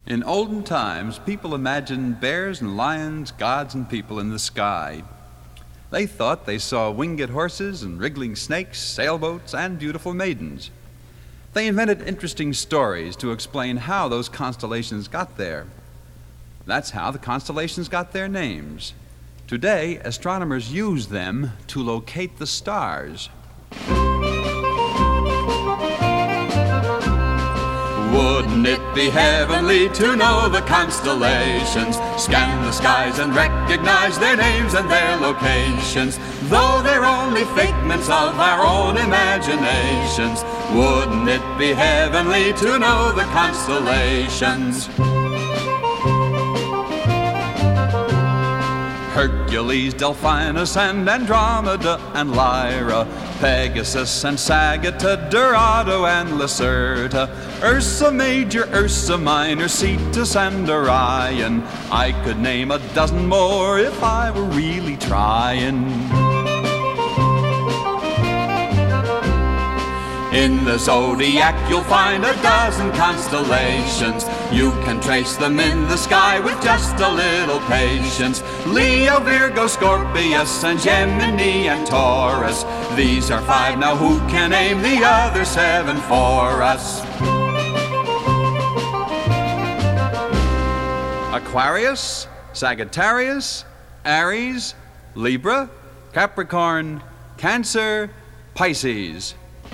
In olden times, people imagined bears and lions, gods and people in the sky. They thought they saw winged horses and wriggling snakes, sailboats, and beautiful maidens. They invented interesting stories to explain how those constellations got there. That's how the constellations got their names. Today, astronomers use them to locate the stars. Wouldn't it be heavenly to know the constellations, scan the skies and recognize their names and their locations, though they're only figments of our own imaginations? Wouldn't it be heavenly to know the constellations? Hercules, Delphinus, and Andromeda, and Lyra, Pegasus and Sagitta, Dorado and Lacerta, Ursa Major, Ursa Minor, Cetus and Orion. I could name a dozen more if I were really trying. In the zodiac you'll find a dozen constellations. You can trace them in the sky with just a little patience. Leo, Virgo, Scorpius, and Gemini and Taurus. These are five, now who can name the other seven for us? Aquarius, Sagittarius, Aries, Libra, Capricorn, Cancer, Pisces.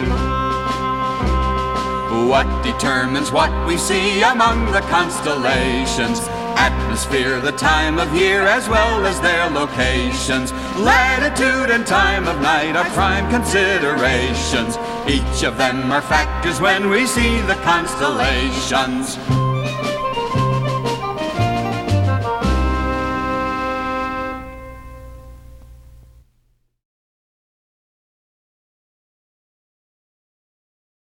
What determines what we see among the constellations? Atmosphere, the time of year, as well as their locations. Latitude and time of night are prime considerations. Each of them are factors when we see the constellations.